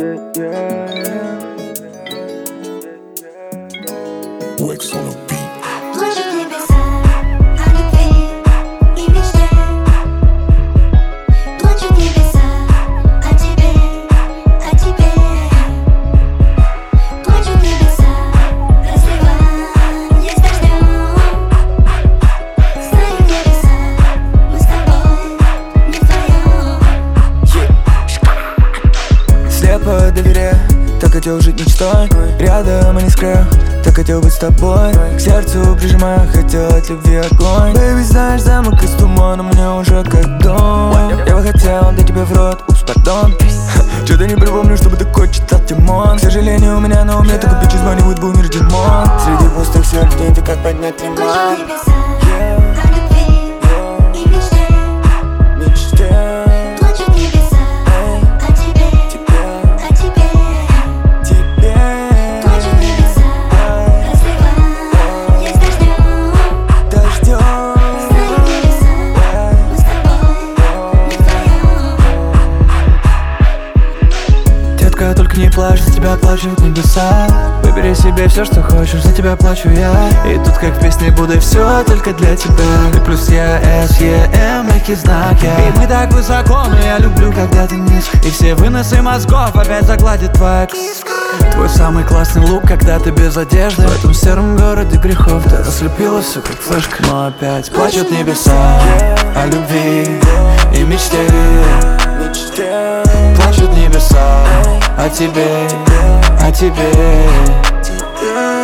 Wax on the beat. Плачут небеса о любви и мечте. Плачут небеса о тебе, о тебе. Плачут небеса, разливаясь дождем. Знают небеса, мы с тобой не вдвоем. Слепо доверяю, так хотел жить мечтой. Рядом и не скрою, так хотел быть с тобой. К сердцу прижимаю, хотел от любви огонь. Baby, знаешь, замок из тумана мне уже как дом. Я бы хотел дать тебе в рот, пардон. Чё-то не припомню, чтобы такой читал Тимон. К сожалению, у меня на уме только бичи званивают бумер Димон. Среди пустых сердец, ты как поднять лимон. Плачут небеса о любви и мечте. Плачут небеса о тебе, о тебе. Плачут небеса, разливаясь дождем. Знают небеса, мы с тобой не вдвоем. Детка, только не плачь, за тебя плачут небеса. Выбери себе все, что хочешь, за тебя плачу я. И тут как в песне буду все только для тебя. Ты плюс я, S, E, M, некий знак я. И мы так высоко, но я люблю, когда ты низко. И все выносы мозгов опять загладит твоя киска. Твой самый классный лук, когда ты без одежды. В этом сером городе грехов ты ослепила все как флешка. Но опять плачут небеса о любви и мечте. Плачут небеса о тебе, о тебе.